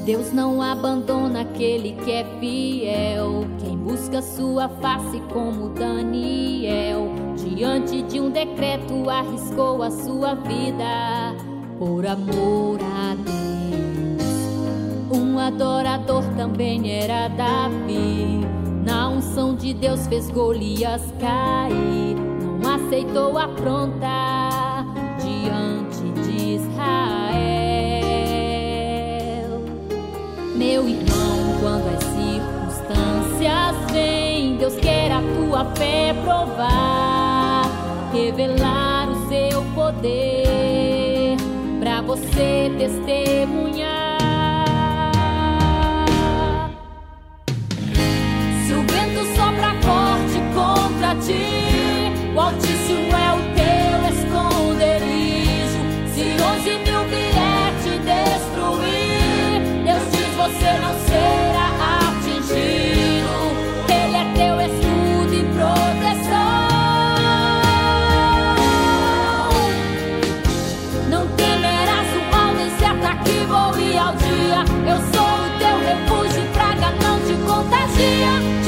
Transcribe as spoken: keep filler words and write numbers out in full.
Deus não abandona aquele que é fiel, quem busca sua face como Daniel. Diante de um decreto arriscou a sua vida por amor a Deus. Um adorador também era Davi, na unção de Deus fez Golias cair. Não aceitou afronta diante de Israel. Meu irmão, quando as circunstâncias vêm, Deus quer a tua fé provar, revelar o seu poder pra você testemunhar. Se o vento sopra forte contra ti, o Altíssimo é o teu esconderijo. Se onze mil vier te destruir, Deus diz você não será atingido. Ele é teu escudo e proteção. Não temerás o mal, nem se ataque voe ao dia. Eu sou o teu refúgio, praga não te contagia.